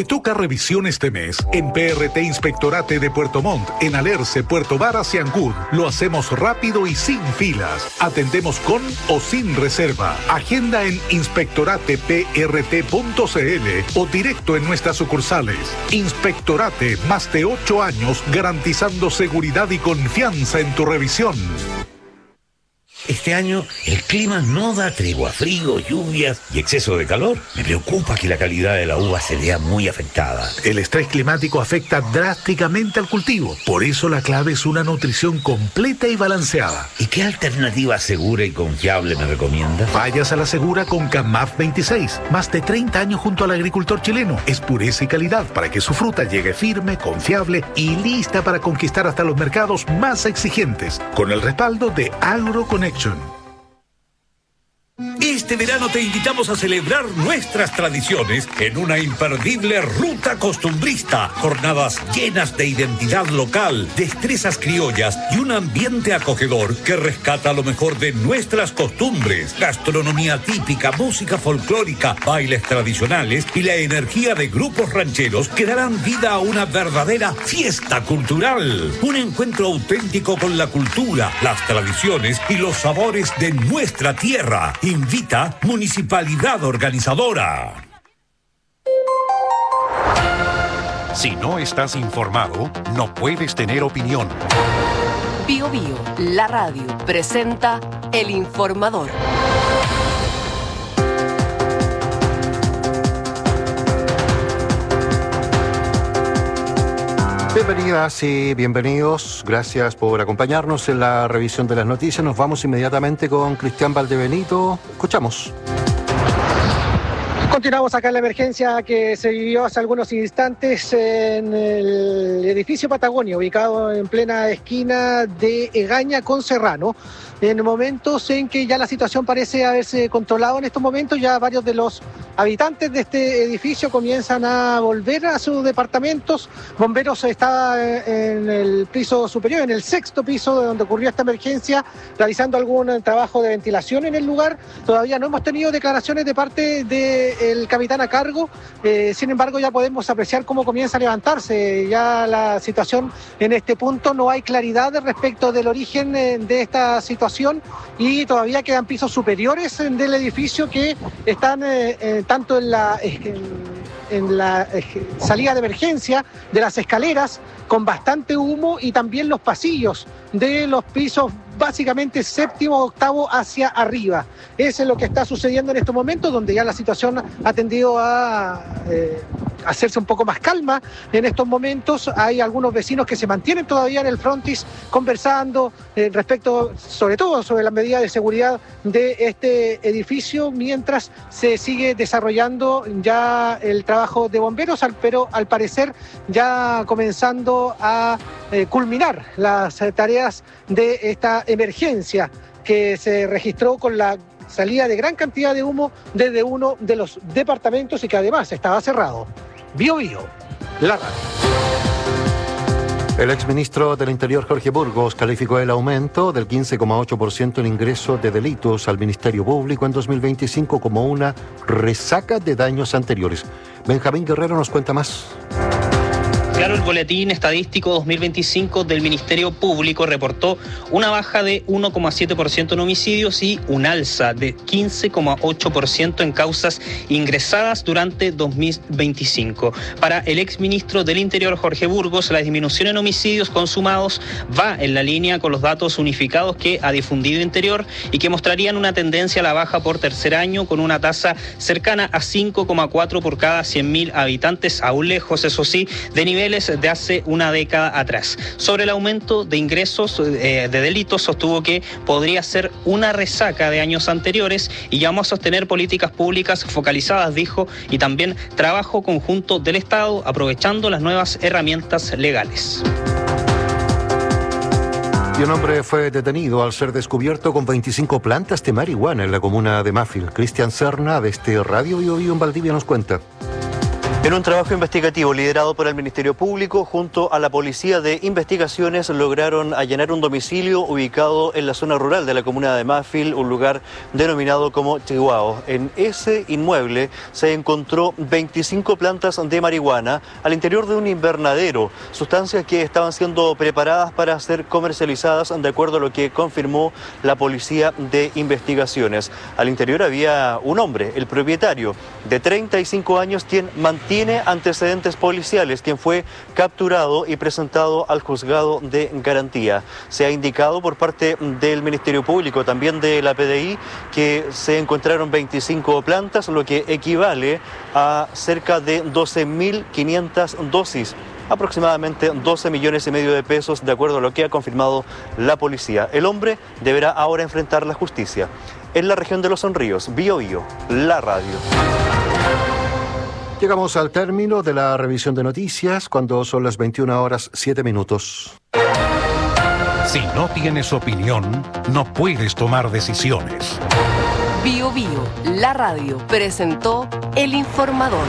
Te toca revisión este mes. En PRT Inspectorate de Puerto Montt, en Alerce, Puerto Varas y Ancud. Lo hacemos rápido y sin filas. Atendemos con o sin reserva. Agenda en inspectorateprt.cl o directo en nuestras sucursales. Inspectorate, más de 8 años garantizando seguridad y confianza en tu revisión. Este año el clima no da tregua, frío, lluvias y exceso de calor. Me preocupa que la calidad de la uva se vea muy afectada. El estrés climático afecta drásticamente al cultivo. Por eso la clave es una nutrición completa y balanceada. ¿Y qué alternativa segura y confiable me recomienda? Vayas a la segura con CAMAF 26. Más de 30 años junto al agricultor chileno. Es pureza y calidad para que su fruta llegue firme, confiable y lista para conquistar hasta los mercados más exigentes. Con el respaldo de AgroConnection. Este verano te invitamos a celebrar nuestras tradiciones en una imperdible ruta costumbrista. Jornadas llenas de identidad local, destrezas criollas y un ambiente acogedor que rescata lo mejor de nuestras costumbres. Gastronomía típica, música folclórica, bailes tradicionales y la energía de grupos rancheros que darán vida a una verdadera fiesta cultural. Un encuentro auténtico con la cultura, las tradiciones y los sabores de nuestra tierra. Invita Municipalidad Organizadora. Si no estás informado, no puedes tener opinión. Bío Bío, la radio, presenta El Informador. Bienvenidas y bienvenidos. Gracias por acompañarnos en la revisión de las noticias. Nos vamos inmediatamente con Cristian Valdebenito. Escuchamos. Continuamos acá en la emergencia que se vivió hace algunos instantes en el edificio Patagonia, ubicado en plena esquina de Egaña con Serrano. En momentos en que ya la situación parece haberse controlado en estos momentos, ya varios de los habitantes de este edificio comienzan a volver a sus departamentos. Bomberos está en el piso superior, en el 6º piso de donde ocurrió esta emergencia, realizando algún trabajo de ventilación en el lugar. Todavía no hemos tenido declaraciones de parte del capitán a cargo, sin embargo ya podemos apreciar cómo comienza a levantarse ya la situación en este punto. No hay claridad respecto del origen de esta situación y todavía quedan pisos superiores del edificio que están tanto en la salida de emergencia de las escaleras con bastante humo y también los pasillos de los pisos básicamente 7º, 8º hacia arriba. Eso es lo que está sucediendo en estos momentos, donde ya la situación ha tendido a hacerse un poco más calma en estos momentos. Hay algunos vecinos que se mantienen todavía en el frontis conversando respecto, sobre todo, sobre las medidas de seguridad de este edificio, mientras se sigue desarrollando ya el trabajo de bomberos, pero al parecer ya comenzando a culminar las tareas de esta emergencia que se registró con la salida de gran cantidad de humo desde uno de los departamentos y que además estaba cerrado. Bío Bío, la radio. El exministro del Interior, Jorge Burgos, calificó el aumento del 15,8% en ingreso de delitos al Ministerio Público en 2025 como una resaca de daños anteriores. Benjamín Guerrero nos cuenta más. Claro, el boletín estadístico 2025 del Ministerio Público reportó una baja de 1,7% en homicidios y un alza de 15,8% en causas ingresadas durante 2025. Para el exministro del Interior, Jorge Burgos, la disminución en homicidios consumados va en la línea con los datos unificados que ha difundido Interior y que mostrarían una tendencia a la baja por tercer año con una tasa cercana a 5,4 por cada 100.000 habitantes, aún lejos, eso sí, de niveles de hace una década atrás. Sobre el aumento de ingresos de delitos, sostuvo que podría ser una resaca de años anteriores y llamó a sostener políticas públicas focalizadas, dijo, y también trabajo conjunto del Estado aprovechando las nuevas herramientas legales. Y un hombre fue detenido al ser descubierto con 25 plantas de marihuana en la comuna de Mafil. Cristian Serna, de Radio Bío Bío en Valdivia, nos cuenta. En un trabajo investigativo liderado por el Ministerio Público junto a la Policía de Investigaciones lograron allanar un domicilio ubicado en la zona rural de la comuna de Mafil, un lugar denominado como Chihuahua. En ese inmueble se encontró 25 plantas de marihuana al interior de un invernadero, sustancias que estaban siendo preparadas para ser comercializadas de acuerdo a lo que confirmó la Policía de Investigaciones. Al interior había un hombre, el propietario, de 35 años, quien mantiene antecedentes policiales, quien fue capturado y presentado al juzgado de garantía. Se ha indicado por parte del Ministerio Público, también de la PDI, que se encontraron 25 plantas, lo que equivale a cerca de 12.500 dosis, aproximadamente 12 millones y medio de pesos, de acuerdo a lo que ha confirmado la policía. El hombre deberá ahora enfrentar la justicia. En la región de Los Ríos, Bío Bío, la radio. Llegamos al término de la revisión de noticias cuando son las 21:07. Si no tienes opinión, no puedes tomar decisiones. Bío Bío, la radio, presentó El Informador.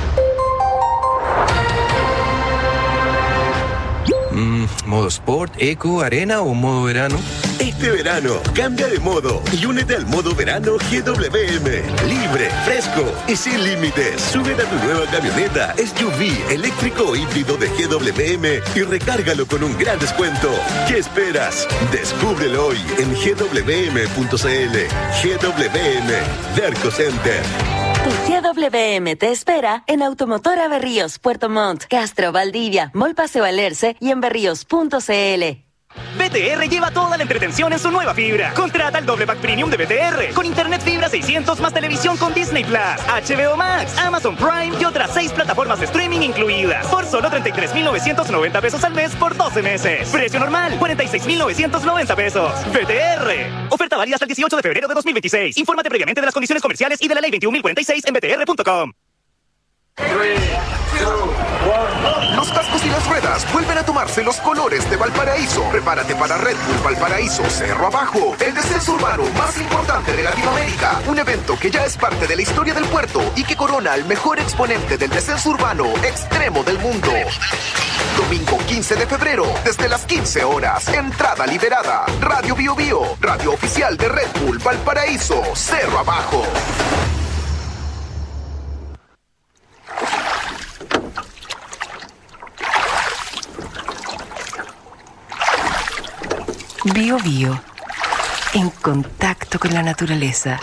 ¿Modo Sport, Eco, Arena o modo verano? Este verano, cambia de modo y únete al modo verano GWM. Libre, fresco y sin límites. Súbete a tu nueva camioneta SUV eléctrico o híbrido de GWM y recárgalo con un gran descuento. ¿Qué esperas? Descúbrelo hoy en gwm.cl. GWM, Derco Center. Tu GWM te espera en Automotora Berríos, Puerto Montt, Castro, Valdivia, Mall Paseo Alerce y en berríos.cl. BTR lleva toda la entretención en su nueva fibra. Contrata el doble pack premium de BTR con internet fibra 600 más televisión con Disney Plus, HBO Max, Amazon Prime y otras 6 plataformas de streaming incluidas por solo 33.990 pesos al mes por 12 meses. Precio normal 46.990 pesos. BTR. Oferta válida hasta el 18 de febrero de 2026. Infórmate previamente de las condiciones comerciales y de la ley 21.046 en btr.com. Los cascos y las ruedas vuelven a tomarse los colores de Valparaíso. Prepárate para Red Bull Valparaíso Cerro Abajo, el descenso urbano más importante de Latinoamérica. Un evento que ya es parte de la historia del puerto y que corona al mejor exponente del descenso urbano extremo del mundo. Domingo 15 de febrero, desde las 15 horas. Entrada liberada. Radio Bío Bío, radio oficial de Red Bull Valparaíso Cerro Abajo. Bío Bío, en contacto con la naturaleza.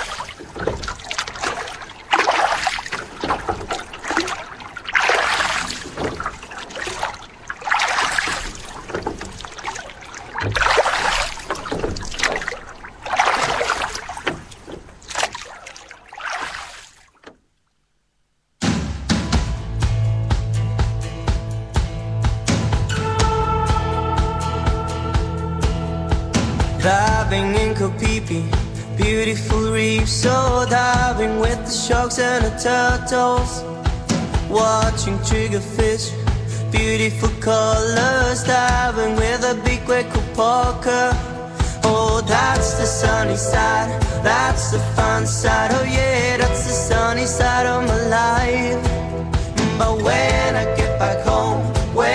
Diving in Kopipi, beautiful reef, so diving with the sharks and the turtles. Watching triggerfish, beautiful colors, diving with a big Waco Parker. Oh, that's the sunny side, that's the fun side, oh yeah, that's the sunny side of my life. But when I get back home,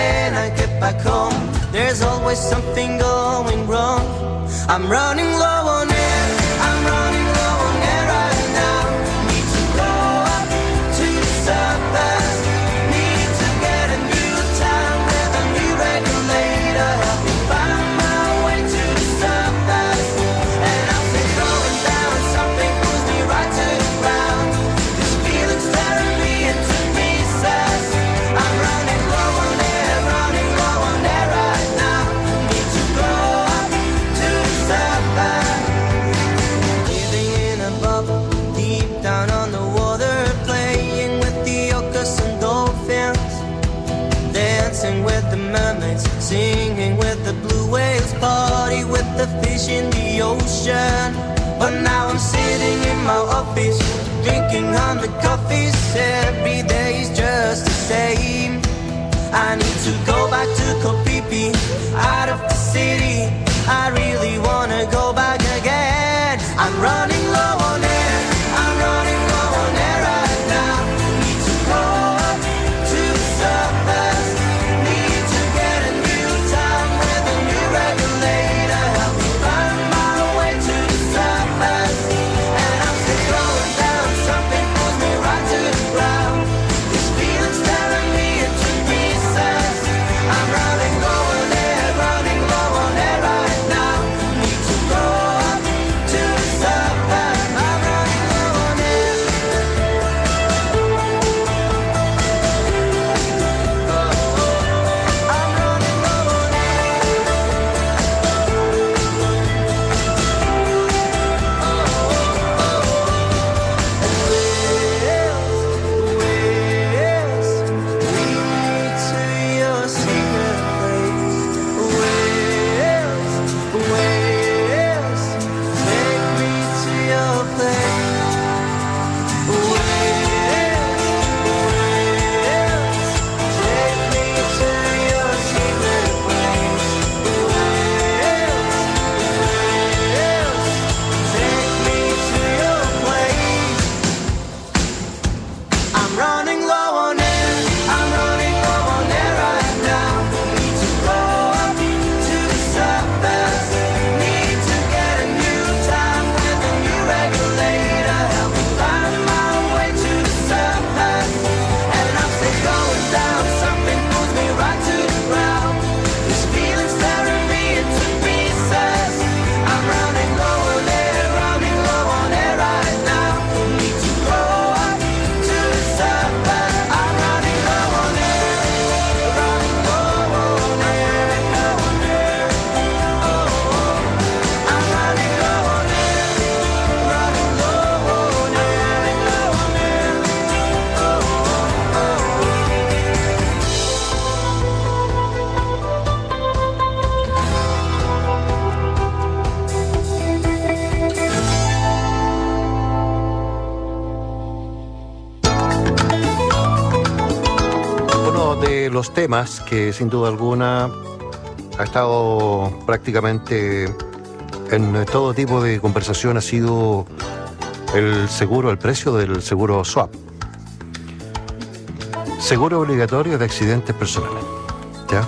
there's always something going wrong. I'm running low on air, I'm running low on air right now. Need to go up to the surface, need to get a new time with a new regulator. Help me find my way to the surface. And I feel going down, something pulls me right to the ground. This feeling's tearing me into pieces. I'm running low on air right now. Need to go up to the surface. Living in a bubble, deep down on the water, playing with the orcas and dolphins, dancing with the mermaids, singing with the blue whales, party with the fish in the ocean. But now I'm sitting in my office, drinking 100 coffees. Every day's just the same. I need to go back to Kopipi, out of the city. I really wanna go back again. I'm running low on air, I'm running low on air right now. Need to go los temas que sin duda alguna ha estado prácticamente en todo tipo de conversación ha sido el seguro, el precio del seguro SWAP. Seguro obligatorio de accidentes personales. ¿Ya?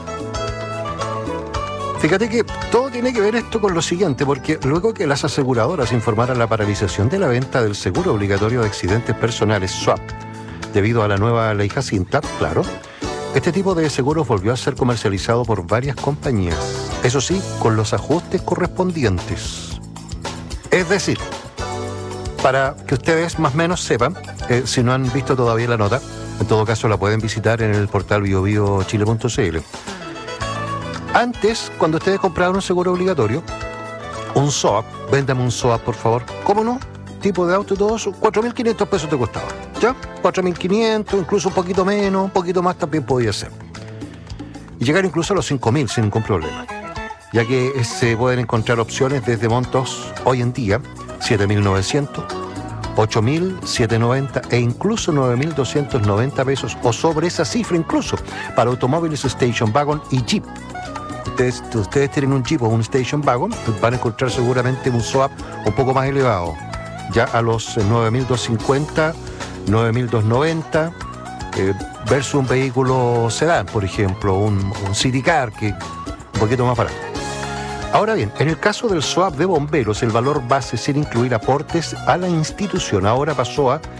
Fíjate que todo tiene que ver esto con lo siguiente, porque luego que las aseguradoras informaran la paralización de la venta del seguro obligatorio de accidentes personales SWAP, debido a la nueva ley Jacinta, claro, este tipo de seguros volvió a ser comercializado por varias compañías, eso sí, con los ajustes correspondientes. Es decir, para que ustedes más o menos sepan, si no han visto todavía la nota, en todo caso la pueden visitar en el portal biobiochile.cl. Antes, cuando ustedes compraban un seguro obligatorio, un SOAP, véndame un SOAP por favor, ¿cómo no? Tipo de auto y todo eso, 4.500 pesos te costaba, ¿ya? 4.500, incluso un poquito menos, un poquito más también podía ser. Y llegar incluso a los 5.000 sin ningún problema, ya que se pueden encontrar opciones desde montos hoy en día, 7.900, 8.000, 790 e incluso 9.290 pesos o sobre esa cifra incluso para automóviles Station Wagon y Jeep. Ustedes tienen un Jeep o un Station Wagon, van a encontrar seguramente un SOAP un poco más elevado, ya a los 9.250, 9.290 versus un vehículo sedán, por ejemplo, un City Car, que un poquito más barato. Ahora bien, en el caso del SOAP de bomberos, el valor base sin incluir aportes a la institución ahora pasó a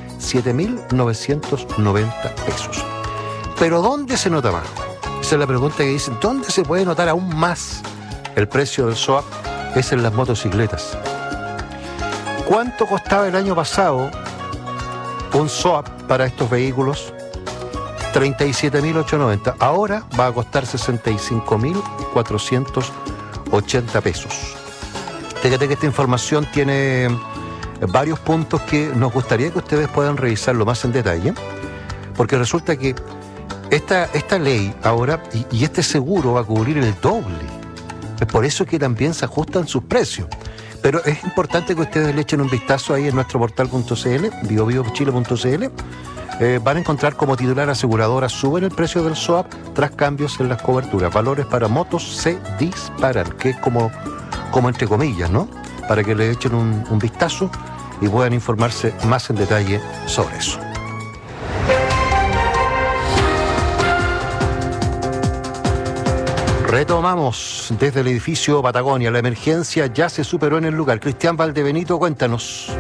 7.990 pesos. Pero ¿dónde se nota más? Esa es la pregunta que dicen, ¿dónde se puede notar aún más el precio del SOAP? Es en las motocicletas. ¿Cuánto costaba el año pasado un SOAP para estos vehículos? 37.890. Ahora va a costar 65.480 pesos. Fíjate que esta información tiene varios puntos que nos gustaría que ustedes puedan revisarlo más en detalle, porque resulta que esta ley ahora y este seguro va a cubrir el doble. Es por eso que también se ajustan sus precios. Pero es importante que ustedes le echen un vistazo ahí en nuestro portal.cl, biobiochile.cl. Van a encontrar como titular aseguradora suben el precio del SOAP tras cambios en las coberturas. Valores para motos se disparan, que es como entre comillas, ¿no? Para que le echen un vistazo y puedan informarse más en detalle sobre eso. Retomamos desde el edificio Patagonia. La emergencia ya se superó en el lugar. Cristian Valdebenito, cuéntanos.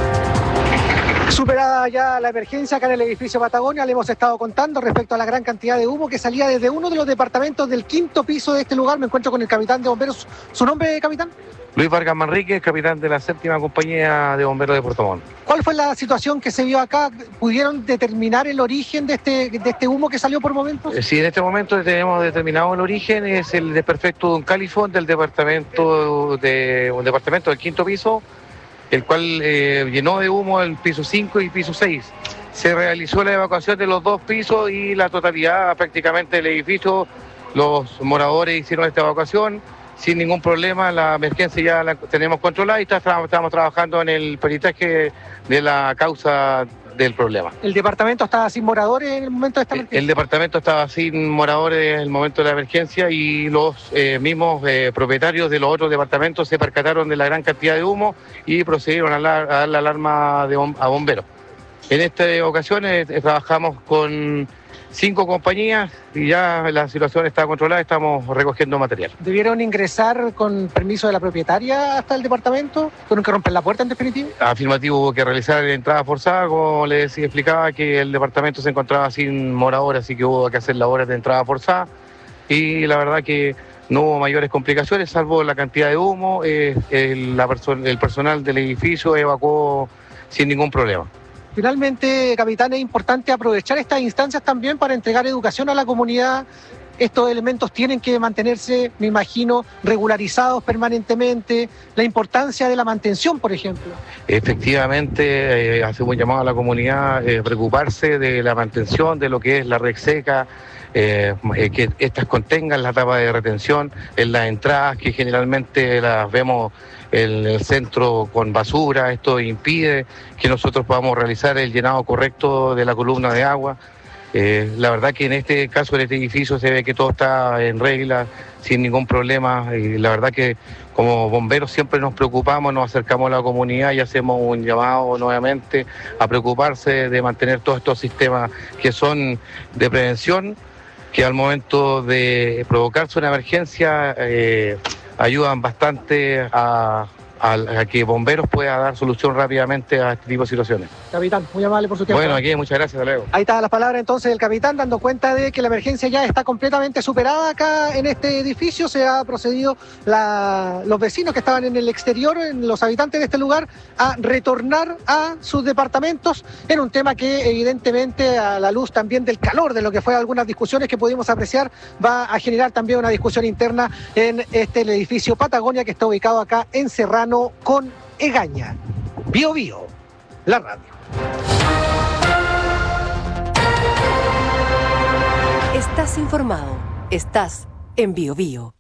Superada ya la emergencia acá en el edificio Patagonia, le hemos estado contando respecto a la gran cantidad de humo que salía desde uno de los departamentos del 5º piso de este lugar. Me encuentro con el capitán de bomberos. ¿Su nombre, capitán? Luis Vargas Manrique, capitán de la 7ª compañía de bomberos de Puerto Montt. ¿Cuál fue la situación que se vio acá? ¿Pudieron determinar el origen de este humo que salió por momentos? Sí, en este momento tenemos determinado el origen, es el desperfecto de un califón del departamento del 5º piso, el cual llenó de humo el piso 5 y piso 6. Se realizó la evacuación de los dos pisos y la totalidad prácticamente del edificio. Los moradores hicieron esta evacuación sin ningún problema. La emergencia ya la tenemos controlada y estamos trabajando en el peritaje de la causa del problema. ¿El departamento estaba sin moradores en el momento de esta emergencia? El departamento estaba sin moradores en el momento de la emergencia y los mismos propietarios de los otros departamentos se percataron de la gran cantidad de humo y procedieron a dar la alarma a bomberos. En esta ocasión trabajamos con 5 compañías y ya la situación está controlada, estamos recogiendo material. ¿Debieron ingresar con permiso de la propietaria hasta el departamento? ¿Tuvieron que romper la puerta en definitiva? Afirmativo, hubo que realizar entrada forzada, como les explicaba, que el departamento se encontraba sin moradores, así que hubo que hacer labores de entrada forzada y la verdad que no hubo mayores complicaciones, salvo la cantidad de humo. El personal del edificio evacuó sin ningún problema. Finalmente, capitán, es importante aprovechar estas instancias también para entregar educación a la comunidad. Estos elementos tienen que mantenerse, me imagino, regularizados permanentemente. La importancia de la mantención, por ejemplo. Efectivamente, hacemos un llamado a la comunidad preocuparse de la mantención, de lo que es la red seca, que estas contengan la tapa de retención en las entradas, que generalmente las vemos en el centro con basura. Esto impide que nosotros podamos realizar el llenado correcto de la columna de agua. La verdad que en este caso, en este edificio, se ve que todo está en regla, sin ningún problema. Y la verdad que como bomberos siempre nos preocupamos, nos acercamos a la comunidad y hacemos un llamado nuevamente a preocuparse de mantener todos estos sistemas que son de prevención, que al momento de provocarse una emergencia ayudan bastante a que bomberos pueda dar solución rápidamente a este tipo de situaciones. Capitán, muy amable por su tiempo. Bueno, aquí muchas gracias, hasta luego. Ahí está las palabras entonces del capitán, dando cuenta de que la emergencia ya está completamente superada acá en este edificio. Se ha procedido los vecinos que estaban en el exterior, los habitantes de este lugar, a retornar a sus departamentos en un tema que evidentemente, a la luz también del calor de lo que fue algunas discusiones que pudimos apreciar, va a generar también una discusión interna en el edificio Patagonia, que está ubicado acá en Serrano con Egaña. Bio Bio, la radio. Estás informado. Estás en Bio Bio.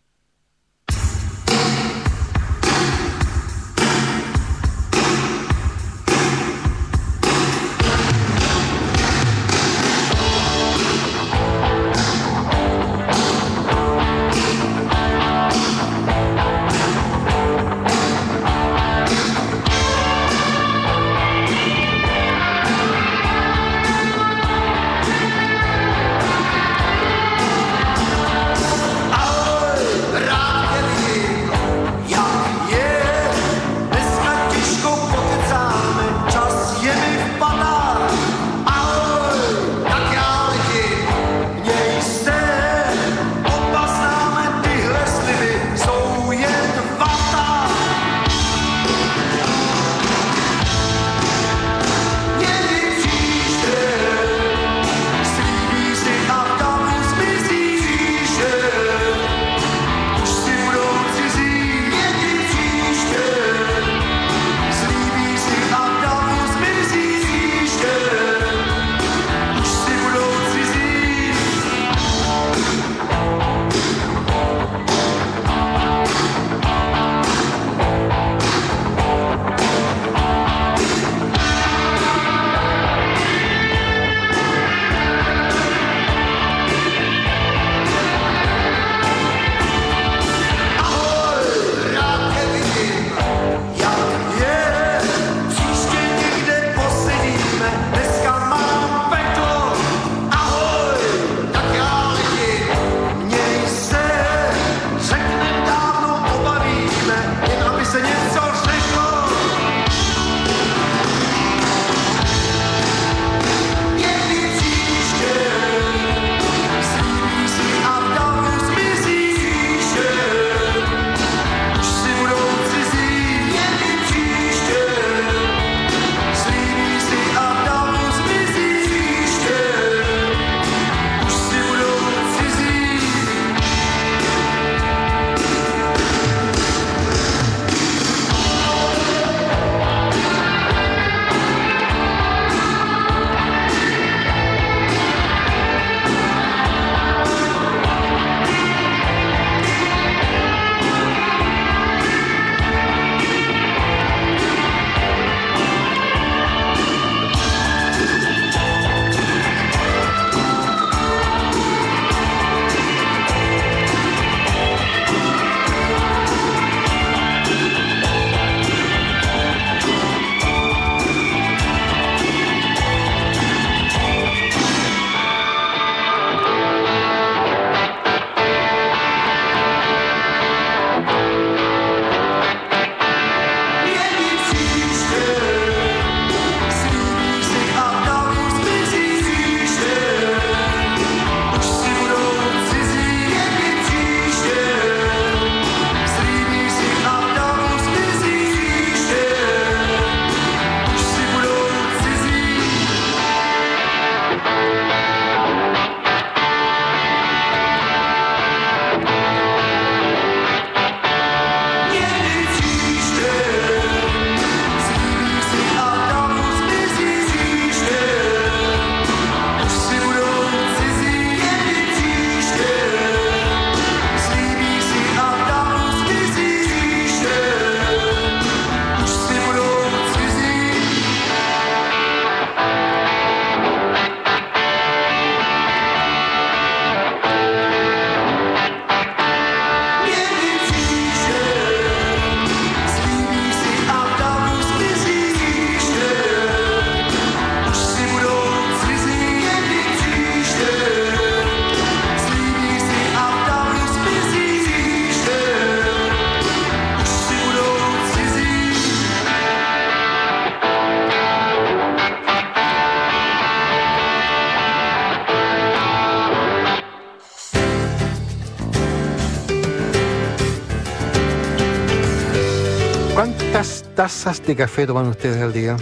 ¿Cuántas tazas de café toman ustedes al día?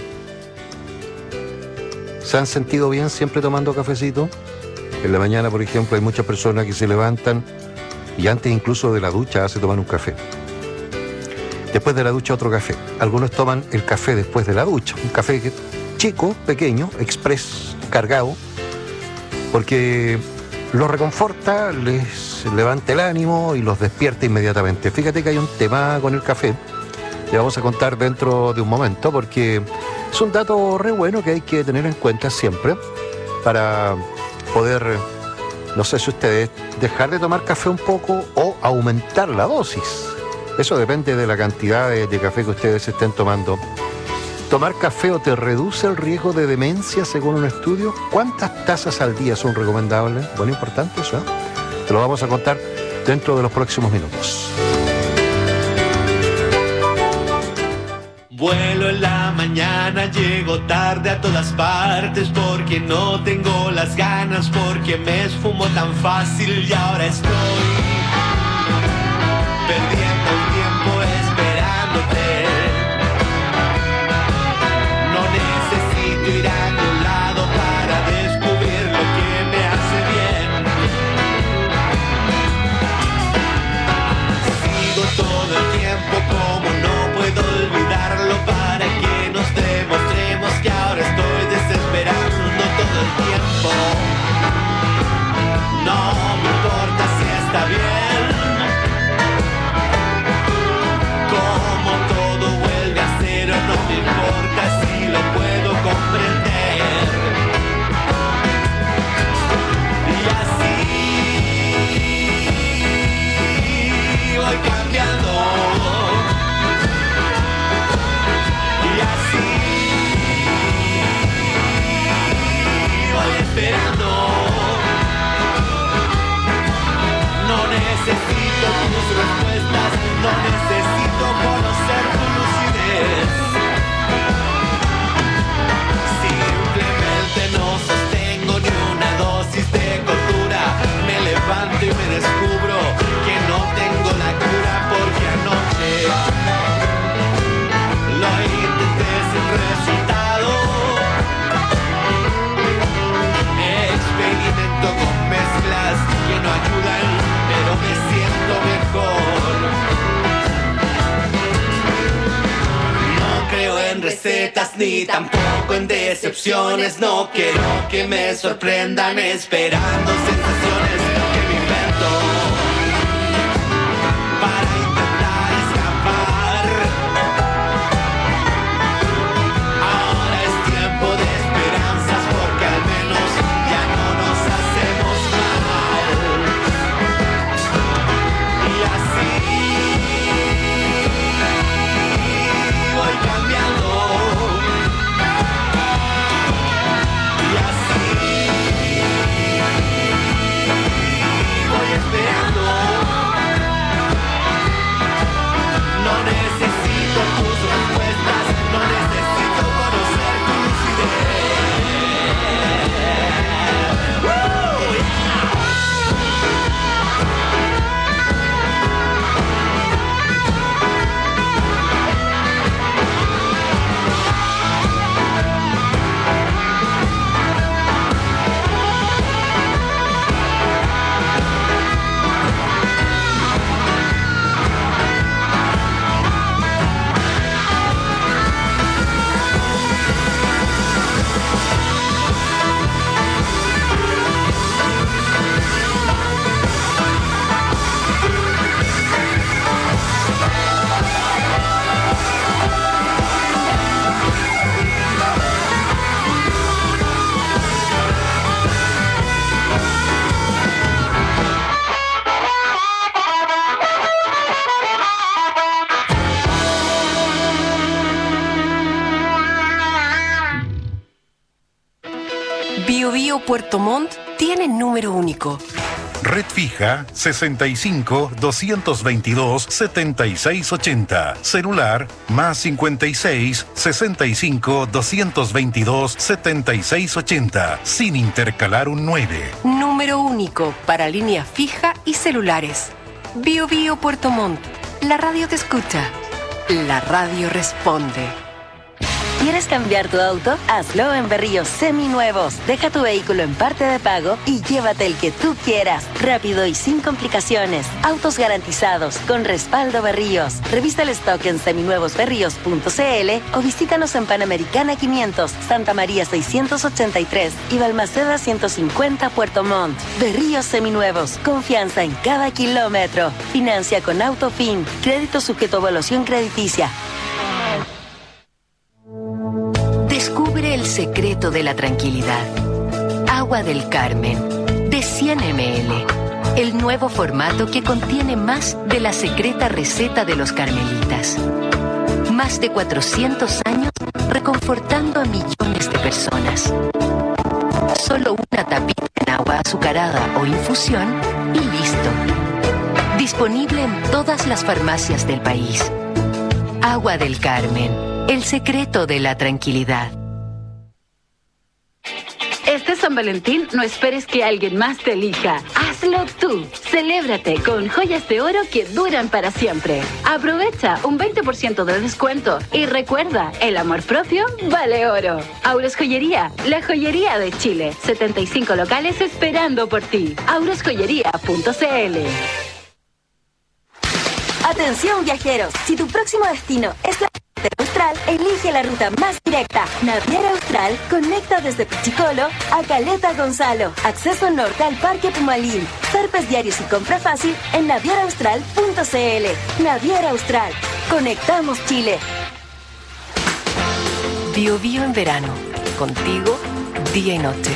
¿Se han sentido bien siempre tomando cafecito? En la mañana, por ejemplo, hay muchas personas que se levantan y antes incluso de la ducha se toman un café. Después de la ducha otro café. Algunos toman el café después de la ducha. Un café chico, pequeño, express, cargado, porque los reconforta, les levanta el ánimo y los despierta inmediatamente. Fíjate que hay un tema con el café. Le vamos a contar dentro de un momento, porque es un dato re bueno que hay que tener en cuenta siempre para poder, no sé si ustedes, dejar de tomar café un poco o aumentar la dosis. Eso depende de la cantidad de café que ustedes estén tomando. ¿Tomar café o te reduce el riesgo de demencia según un estudio? ¿Cuántas tazas al día son recomendables? Bueno, importante eso, ¿eh? Te lo vamos a contar dentro de los próximos minutos. Vuelo en la mañana, llego tarde a todas partes porque no tengo las ganas, porque me esfumo tan fácil y ahora estoy perdiendo el tiempo esperándote. No necesito ir a ningún lado para descubrir lo que me hace bien. Sigo todo el tiempo como no puedo olvidarlo para que nos demostremos que ahora estoy desesperando todo el tiempo. No me importa si está bien, como todo vuelve a cero, no me importa si lo puedo comprender. Y así voy cambiando. Y así voy esperando. No necesito tus respuestas, no necesito conocer tu lucidez. Simplemente no sostengo ni una dosis de cordura. Me levanto y me descubro que no tengo la cura porque anoche lo intenté sin resultado. Experimento con mezclas que no ayudan, pero me siento mejor. No creo en recetas ni tampoco en decepciones. No quiero que me sorprendan esperando sensaciones que me invento para intentar escapar. Ahora es tiempo de esperanzas porque al menos ya no nos hacemos mal. Y así voy cambiando. Y así voy esperando. No necesito tus respuestas, no necesito conocer tu lucidez. Bio Bio Puerto Montt tiene número único. Red fija 65 222 7680. Celular más 56 65 222 7680. Sin intercalar un 9. Número único para línea fija y celulares. Bio Bio Puerto Montt. La radio te escucha. La radio responde. ¿Quieres cambiar tu auto? Hazlo en Berríos Seminuevos. Deja tu vehículo en parte de pago y llévate el que tú quieras. Rápido y sin complicaciones. Autos garantizados con respaldo Berríos. Revisa el stock en seminuevosberríos.cl o visítanos en Panamericana 500, Santa María 683 y Balmaceda 150 Puerto Montt. Berríos Seminuevos. Confianza en cada kilómetro. Financia con Autofin. Crédito sujeto a evaluación crediticia. Descubre el secreto de la tranquilidad. Agua del Carmen, de 100 ml. El nuevo formato que contiene más de la secreta receta de los carmelitas. Más de 400 años reconfortando a millones de personas. Solo una tapita en agua azucarada o infusión y listo. Disponible en todas las farmacias del país. Agua del Carmen. El secreto de la tranquilidad. Este San Valentín no esperes que alguien más te elija. Hazlo tú. Celébrate con joyas de oro que duran para siempre. Aprovecha un 20% de descuento. Y recuerda, el amor propio vale oro. Auros Joyería, la joyería de Chile. 75 locales esperando por ti. aurosjoyería.cl. Atención viajeros, si tu próximo destino es la Austral, elige la ruta más directa. Naviera Austral conecta desde Pichicolo a Caleta Gonzalo. Acceso norte al Parque Pumalín. Zarpes diarios y compra fácil en navieraaustral.cl. Naviera Austral. Conectamos Chile. Bio Bio en verano. Contigo, día y noche.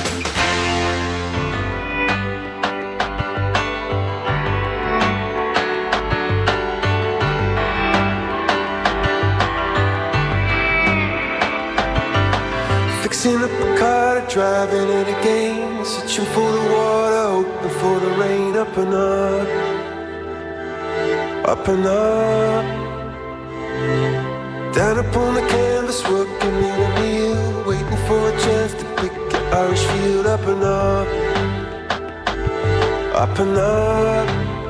Fixing up a car, driving it again, searching for the water, hoping for the rain. Up and up, up and up. Down upon the canvas, working in a wheel, waiting for a chance to pick an Irish field. Up and up, up and up.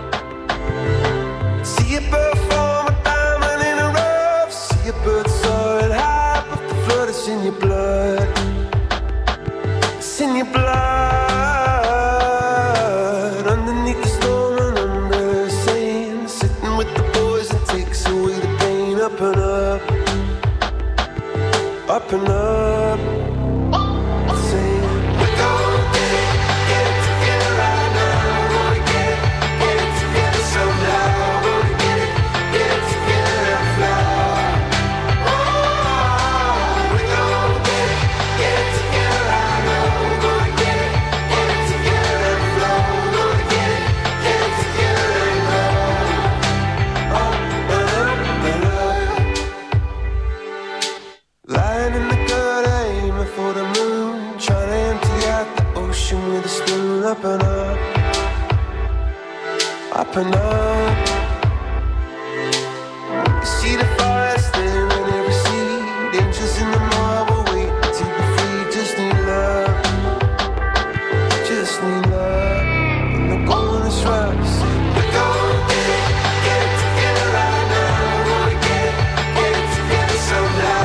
See a bird form a diamond in a rough. See a bird soaring high, but the flood is in your blood. In your blood, underneath the storm and under the sand, sitting with the boys that takes away the pain. Up and up, up and up, saying we're gonna get it together right now. We're gonna get it together somehow. We're gonna get it together and fly. Oh, we're gonna get it together right now. Lying in the gutter, aiming for the moon, trying to empty out the ocean with a spoon. Up and up, up and up. You see the fire staring in every seed, angels in the marble waiting to be free. Just need love, just need love. When the going is right, you say we're gonna get it together right now. We're gonna get it together somehow.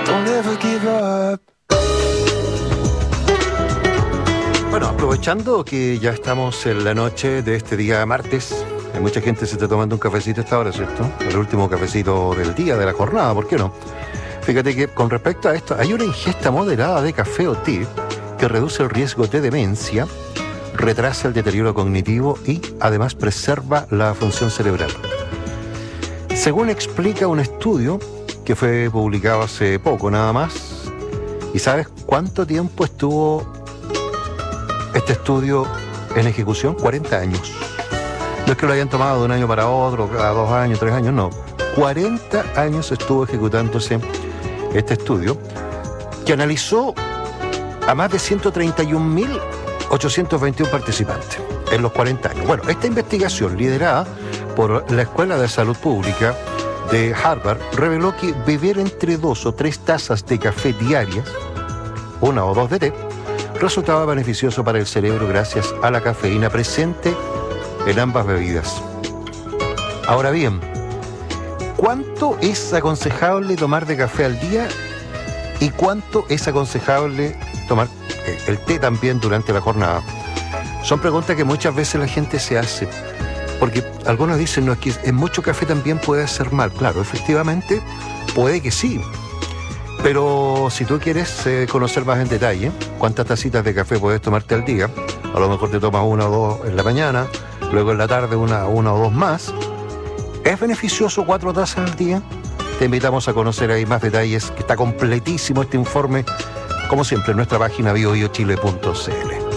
Don't ever give up. Bueno, aprovechando que ya estamos en la noche de este día martes, hay mucha gente se está tomando un cafecito a esta hora, ¿cierto? El último cafecito del día, de la jornada, ¿por qué no? Fíjate que con respecto a esto, hay una ingesta moderada de café o té que reduce el riesgo de demencia, retrasa el deterioro cognitivo y además preserva la función cerebral. Según explica un estudio que fue publicado hace poco nada más, ¿y sabes cuánto tiempo estuvo este estudio en ejecución? 40 años. No es que lo hayan tomado de un año para otro, cada 2 años, 3 años, no. 40 años estuvo ejecutándose este estudio que analizó a más de 131.821 participantes en los 40 años. Bueno, esta investigación, liderada por la Escuela de Salud Pública de Harvard, reveló que beber entre 2 o 3 tazas de café diarias, 1 o 2 de té, resultaba beneficioso para el cerebro gracias a la cafeína presente en ambas bebidas. Ahora bien, ¿cuánto es aconsejable tomar de café al día y cuánto es aconsejable tomar el té también durante la jornada? Son preguntas que muchas veces la gente se hace, porque algunos dicen, no, es que en mucho café también puede hacer mal. Claro, efectivamente, puede que sí. Pero si tú quieres conocer más en detalle cuántas tacitas de café puedes tomarte al día, a lo mejor te tomas 1 o 2 en la mañana, luego en la tarde una o 2 más, ¿es beneficioso 4 tazas al día? Te invitamos a conocer ahí más detalles, que está completísimo este informe, como siempre, en nuestra página biobiochile.cl.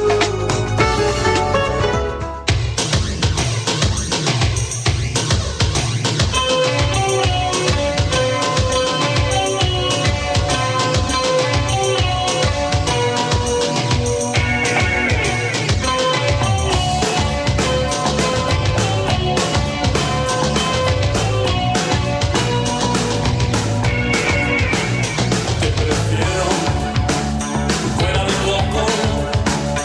Fuera de poco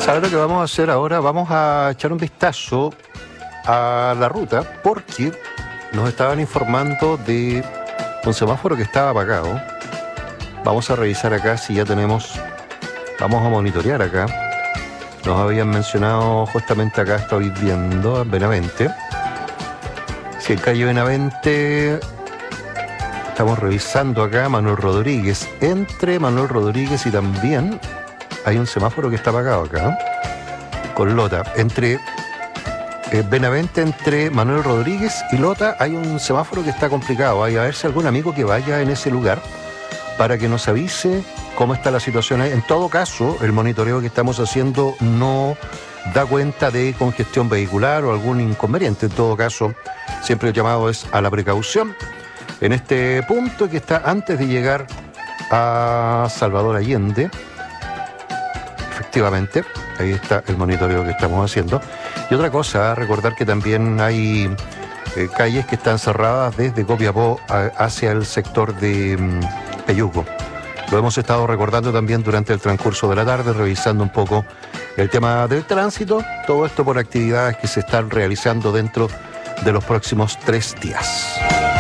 ¿Sabe lo que vamos a hacer ahora? Vamos a echar un vistazo a la ruta porque nos estaban informando de un semáforo que estaba apagado. Vamos a revisar acá si ya tenemos, vamos a monitorear acá. Nos habían mencionado justamente acá, estoy viendo, en Benavente. Si en calle Benavente, estamos revisando acá Manuel Rodríguez. Entre Manuel Rodríguez y también hay un semáforo que está apagado acá, con Lota. Entre Benavente, entre Manuel Rodríguez y Lota, hay un semáforo que está complicado. Hay a ver si algún amigo que vaya en ese lugar para que nos avise cómo está la situación. En todo caso, el monitoreo que estamos haciendo no da cuenta de congestión vehicular o algún inconveniente. En todo caso, siempre el llamado es a la precaución. En este punto que está antes de llegar a Salvador Allende, efectivamente, ahí está el monitoreo que estamos haciendo. Y otra cosa, recordar que también hay calles que están cerradas desde Copiapó hacia el sector de Peyuco. Lo hemos estado recordando también durante el transcurso de la tarde, revisando un poco el tema del tránsito. Todo esto por actividades que se están realizando dentro de los próximos 3 días.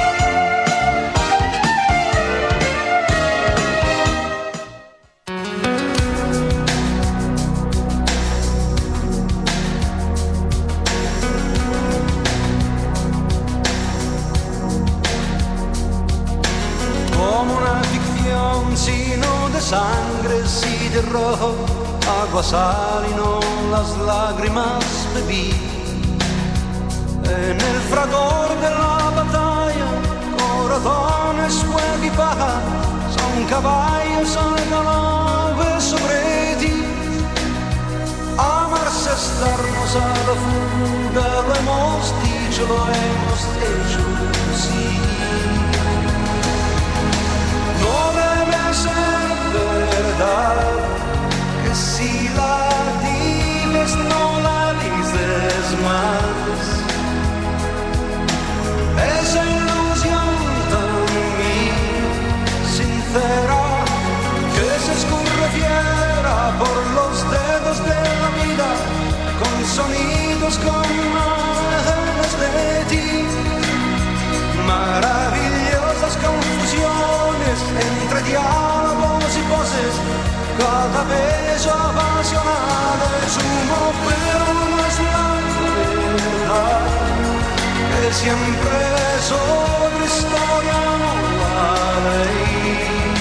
Sangre, sí de rojo, agua, sal y no las lágrimas bebí. En el fragor de la batalla, corazones, fuego y paja, son caballos al galope sobre ti. Amarse es darnos a la fuga, lo hemos dicho, lo hemos hecho, sí. No debe ser verdad que si la dices no la dices más. Esa ilusión tan sincera que se escurre fiera por los dedos de la vida, con sonidos, con imágenes de ti. Maravillosas confusiones entre diálogos y voces, cada beso apasionado es humo, pero no es la verdad, que siempre es otra historia, no la hay.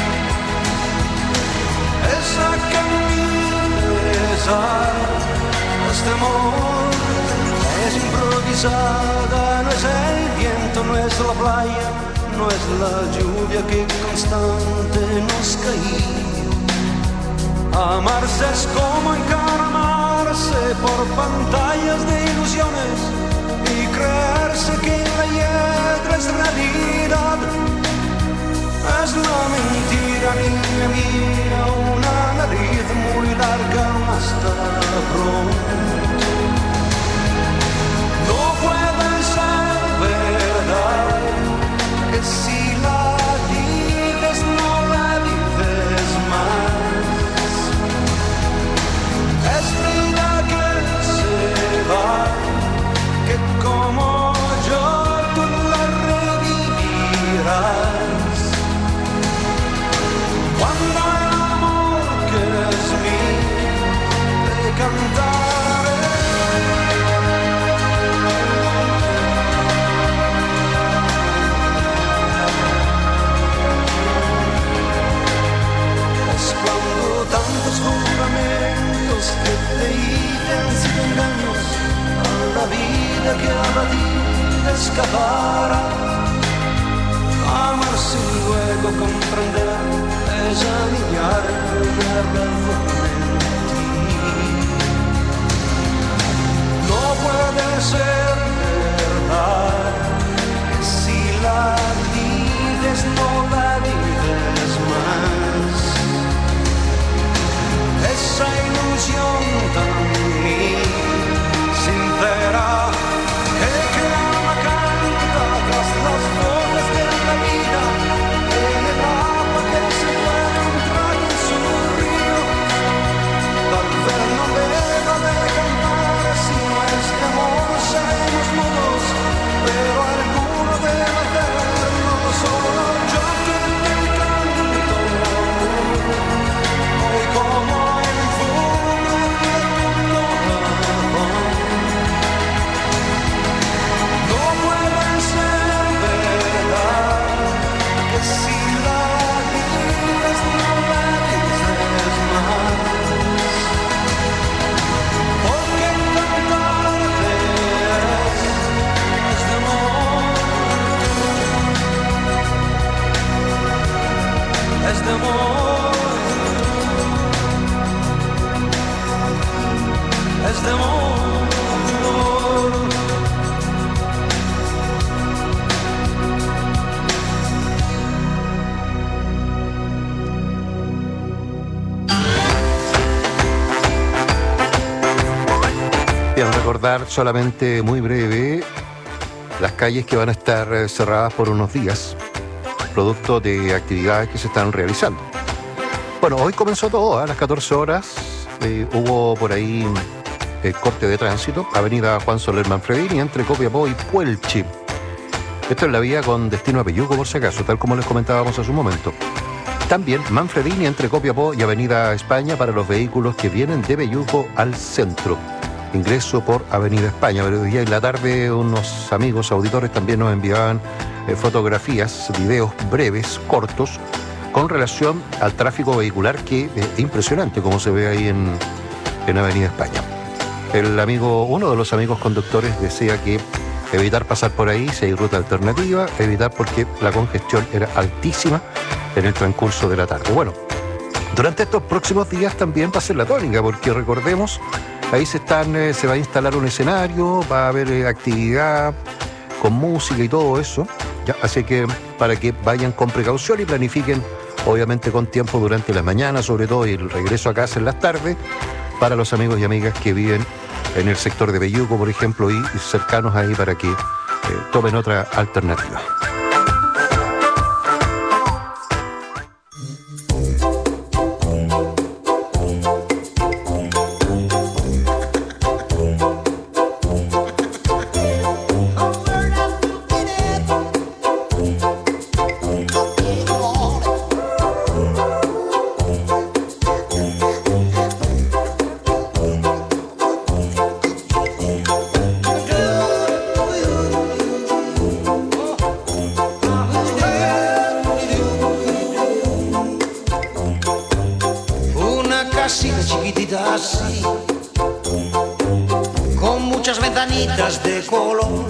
Esa que me besa, este amor es improvisada, no es el viento, no es la playa, no es la lluvia que constante nos caía. Amarse es como encaramarse por pantallas de ilusiones y creerse que la hiedra es realidad. Es la mentira, niña mía, una nariz muy larga, hasta pronto. No puede ser verdad que si la dices no la dices más. Es vida que se va, que como yo tú la revivirás. Cuando el amor que es mío te cantaré. Es cuando tantos juramentos que te dicen sin engaños a la vida que a la vida escapara. Amarse y luego comprender es aliviar una razón en ti. No puede ser verdad que si la dices no la dices más. Esa ilusión tan sincera que clama, canta tras las voces de la vida, en el agua que se amor, es de amor. Bien, recordar solamente muy breve las calles que van a estar cerradas por unos días, producto de actividades que se están realizando. Bueno, hoy comenzó todo, a las 14 horas hubo por ahí corte de tránsito, avenida Juan Soler Manfredini, entre Copiapó y Puelchi. Esto es la vía con destino a Peyuco, por si acaso, tal como les comentábamos hace un momento. También Manfredini, entre Copiapó y avenida España, para los vehículos que vienen de Peyuco al centro. Ingreso por Avenida España. Pero hoy día en la tarde unos amigos auditores también nos enviaban fotografías, videos breves, cortos, con relación al tráfico vehicular, que es impresionante como se ve ahí en Avenida España. Uno de los amigos conductores desea que evitar pasar por ahí si hay ruta alternativa, evitar porque la congestión era altísima en el transcurso de la tarde. Bueno, durante estos próximos días también va a ser la tónica, porque recordemos, ahí se va a instalar un escenario, va a haber actividad con música y todo eso, ¿ya? Así que para que vayan con precaución y planifiquen, obviamente con tiempo durante la mañana, sobre todo, y el regreso a casa en las tardes, para los amigos y amigas que viven en el sector de Peyuco, por ejemplo, y cercanos ahí, para que tomen otra alternativa. De color,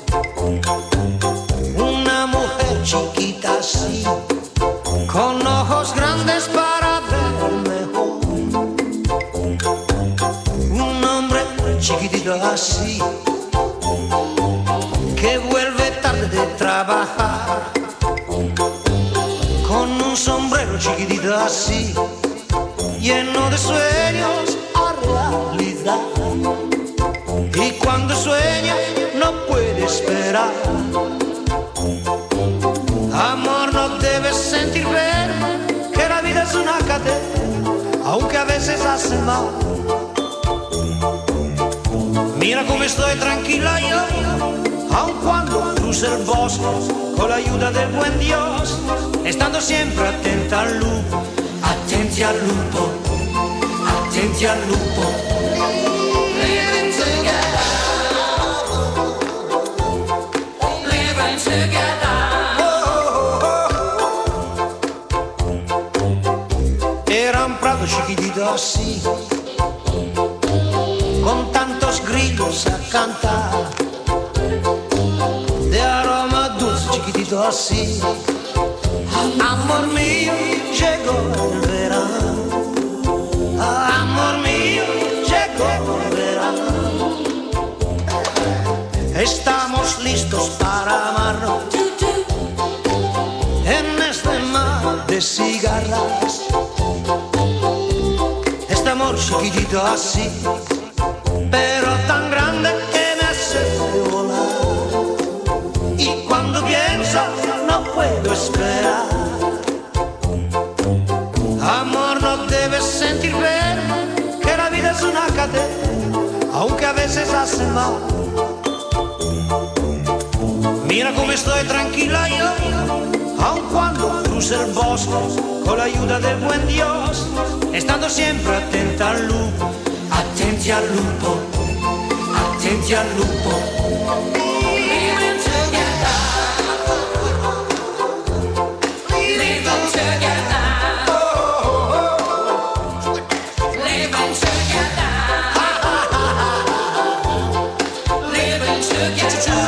una mujer chiquita así, con ojos grandes para ver mejor, un hombre chiquitito así, que vuelve tarde de trabajar, con un sombrero chiquitito así, lleno de sueños a realidad. Y cuando sueña no puede esperar. Amor, no debes sentir pena, que la vida es una cadena, aunque a veces hace mal. Mira cómo estoy tranquila yo, aun cuando cruce el bosque, con la ayuda del buen Dios, estando siempre atenta al lupo, atenti al lupo, atenti al lupo. Living together, living together. Era un prado chiquitito así, con tantos grillos a cantar, de aroma dulce chiquitito así. Amor mío, llegó el verano. Amor mío, llegó el verano. Estamos listos para amarnos en este mar de cigarras. Este amor chiquitito así, pero tan grande que me hace volar. Y cuando pienso no puedo esperar. Amor, no debes sentir pena, que la vida es una cadena, aunque a veces hace mal. Mira cómo estoy tranquila yo, aun cuando cruce el bosque, con la ayuda del buen Dios, estando siempre atenta al lupo, atenti al lupo, atenti al lupo. Living together, living together, living together, living together.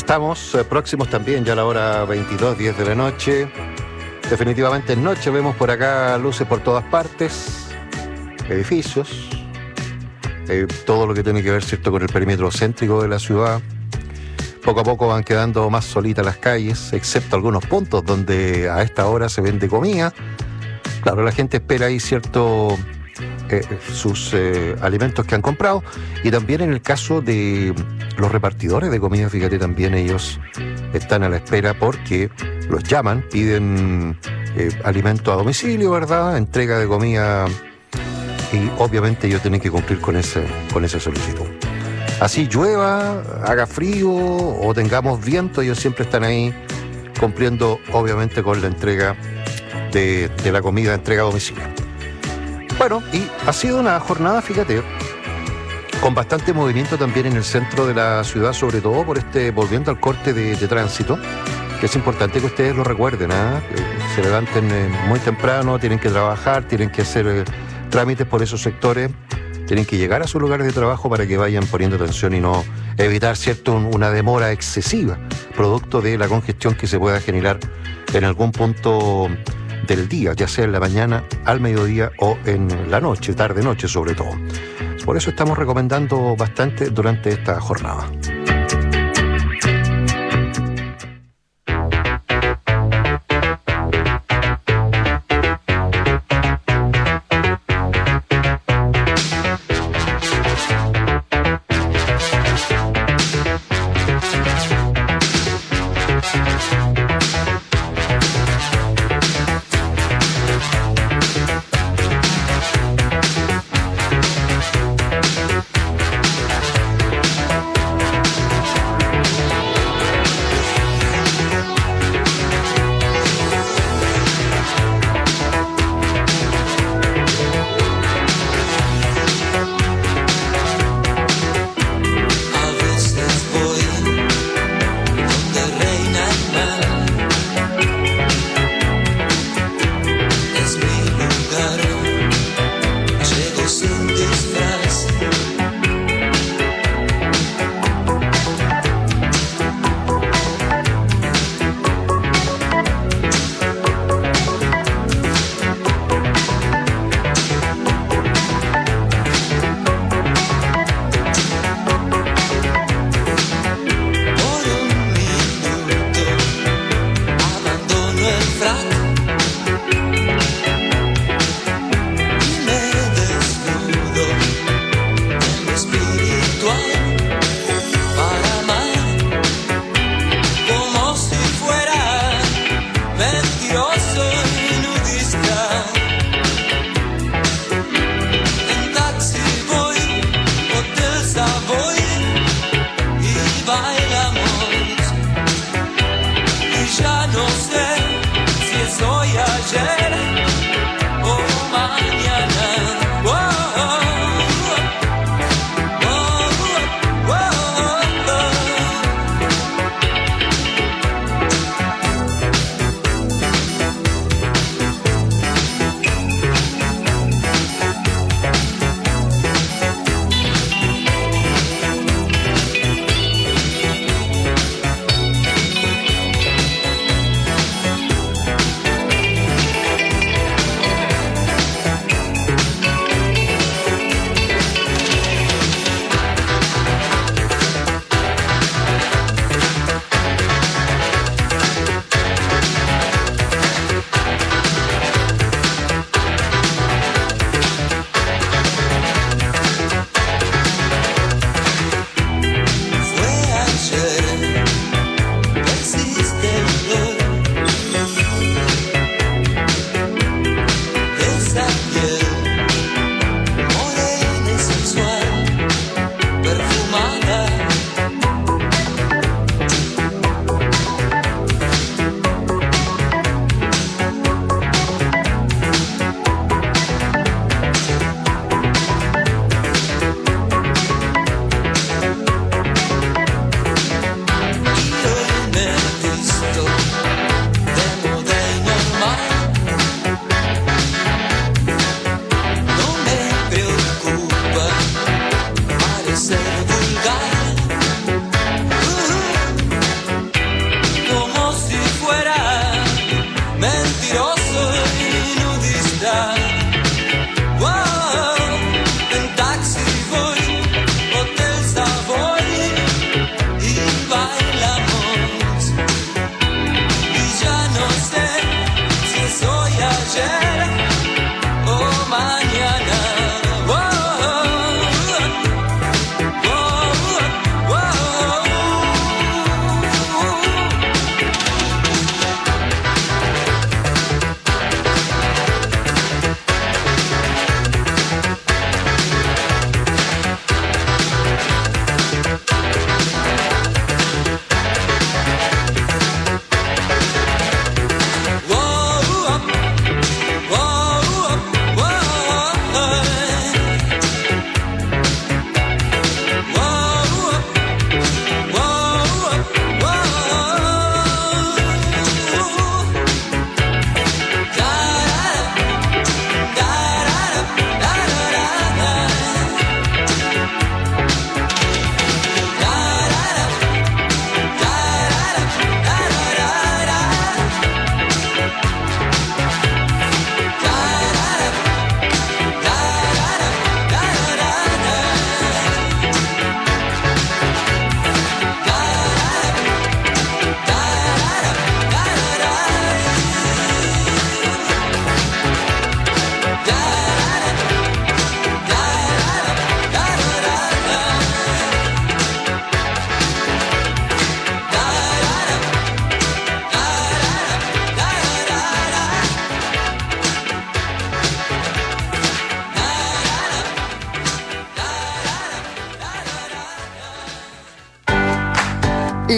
Estamos próximos también ya a la hora 22:10 de la noche. Definitivamente en noche vemos por acá luces por todas partes, edificios, todo lo que tiene que ver, ¿cierto?, con el perímetro céntrico de la ciudad. Poco a poco van quedando más solitas las calles, excepto algunos puntos donde a esta hora se vende comida. Claro, la gente espera ahí, ¿cierto?, sus alimentos que han comprado. Y también en el caso de los repartidores de comida, fíjate, también ellos están a la espera porque los llaman, piden alimento a domicilio, ¿verdad?, entrega de comida, y obviamente ellos tienen que cumplir con esa solicitud. Así llueva, haga frío o tengamos viento, ellos siempre están ahí cumpliendo obviamente con la entrega de la comida, entrega a domicilio. Bueno, y ha sido una jornada, fíjate, con bastante movimiento también en el centro de la ciudad, sobre todo por volviendo al corte de tránsito, que es importante que ustedes lo recuerden, se levanten muy temprano, tienen que trabajar, tienen que hacer trámites por esos sectores, tienen que llegar a sus lugares de trabajo para que vayan poniendo atención y no evitar, ¿cierto?, una demora excesiva, producto de la congestión que se pueda generar en algún punto del día, ya sea en la mañana, al mediodía o en la noche, tarde-noche sobre todo. Por eso estamos recomendando bastante durante esta jornada.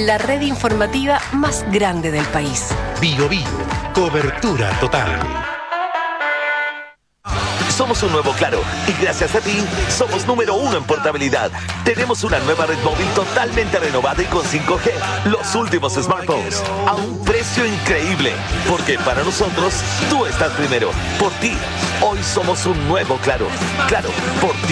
la red informativa más grande del país. Bio Bio, cobertura total. Somos un nuevo Claro y gracias a ti somos número 1 en portabilidad. Tenemos una nueva red móvil totalmente renovada y con 5G. Los últimos smartphones a un precio increíble. Porque para nosotros tú estás primero. Por ti, hoy somos un nuevo Claro. Claro, por ti.